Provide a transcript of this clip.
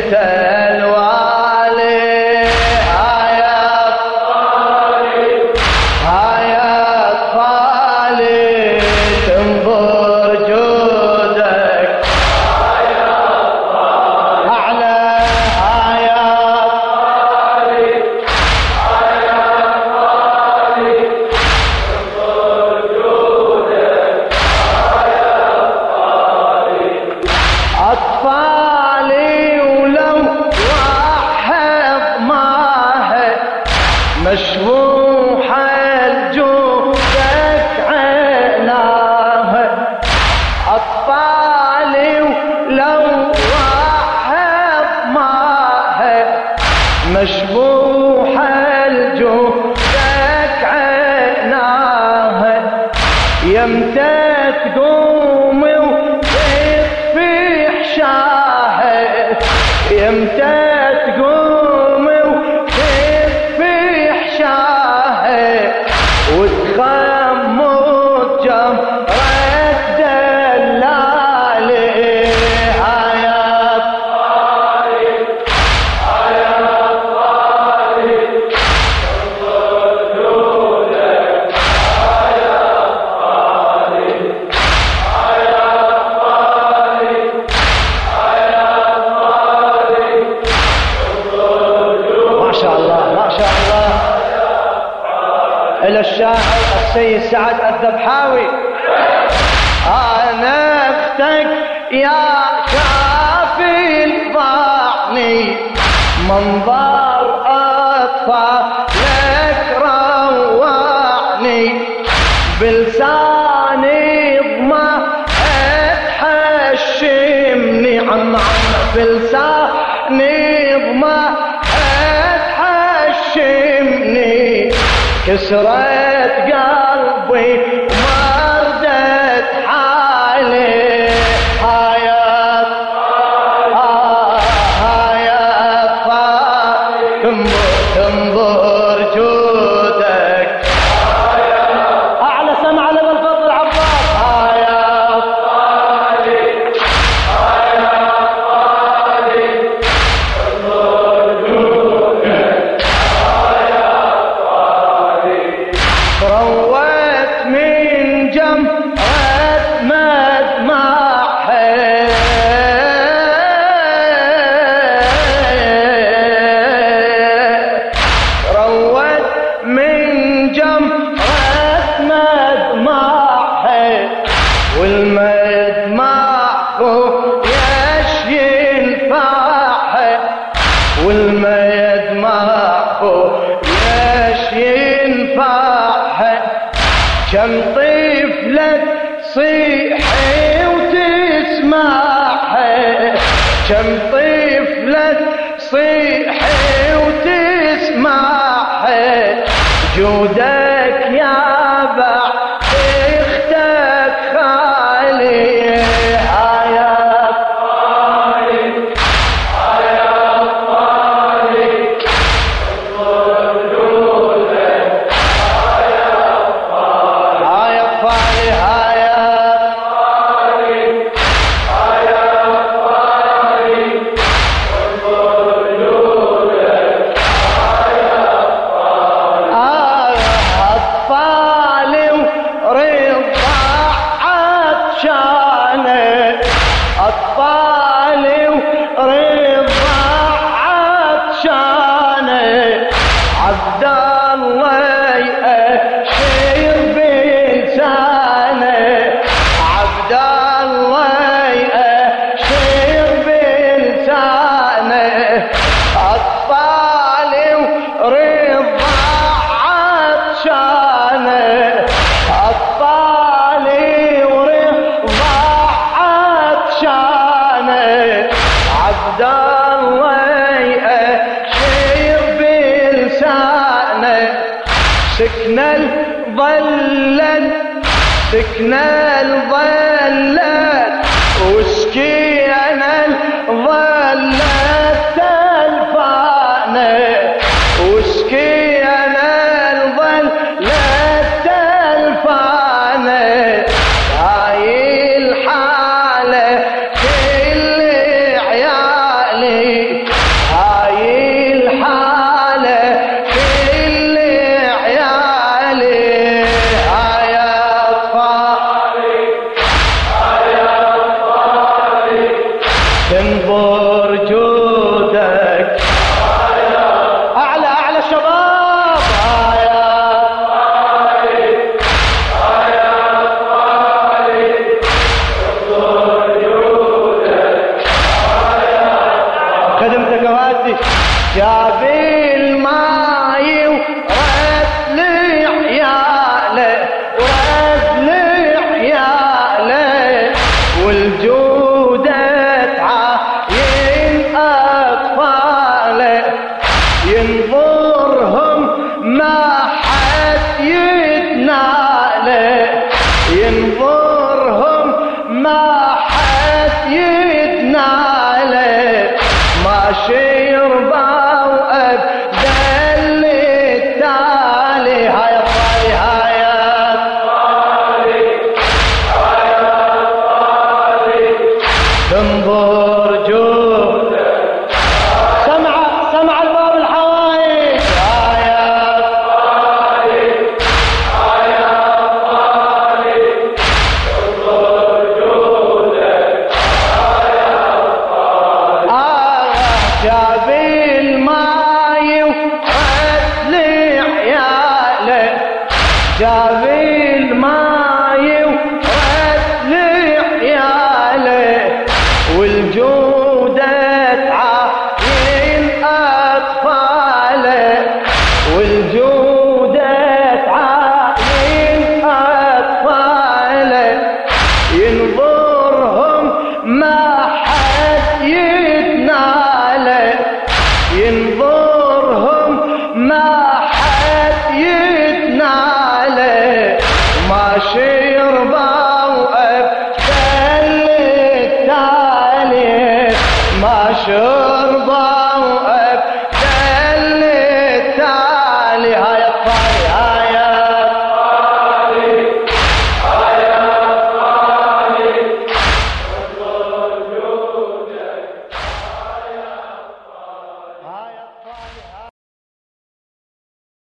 انت الوالي هاي اطفالي تنظر جودك اعلى هاي اطفالي تنظر جودك أطفالي ولو واحد ماهد مشروح الجودك عيناه أطفالي ولو واحد ماهد مشروح الجودك عيناه يمتى تقومي يمتى تقومي وتكفي حشاهد وتخمر جمرة دلالي هاي اطفالي تنظر جودك هاي اطفالي إلى الشاعر السيد سعد الذبحاوي أنا أختك يا شافي الضعني منظر أطفالك روعني بلساني ضمه تحشمني عم بلساني ضمه تحشمني كسرت قلبي ومردت حالي هاي اطفالي تنظر جودك اعلى سمع لنا الفضل عباس هاي اطفالي تنظر جودك روت من جمرة مدمعها روت من جمرة مدمعها والمدمع يش ينفعها والمدمع يش ينفعها كم طفلة تصيحي وتسمعها كم طفلة تصيحي وتسمعها جودك يا بعد اختك خالي هاي اطفالي تنظر جودك هاي اطفالي تنظر جودك أطفالي ورضع عطشانة أطفالي ورضع عطشانة عبد الله يأشر بلسانه عبد الله يأشر بلسانه أطفالي ورضع عطشانه أطفالي ورضع عطشانه عبد الله يأشر بلسانه سكن الظلل سكن الظلل وسكين الظلل تلفانه وسكين الظلل تلفانه هاي الحالة كل عيالي تنظر جودك أعلى أعلى شباب خدمتك وهاتي جابي الماي ورد لي حياله ورد لي حياله والجودة تعاين أطفاله ينظرهم ما حد يتناله ينظرهم ما حد يتناله ماشي يرضى وأبدل التالي هاي الطالي هاي تنظر جودك سمع الباب الحوايج جابي الماي وخد لي عياله جابي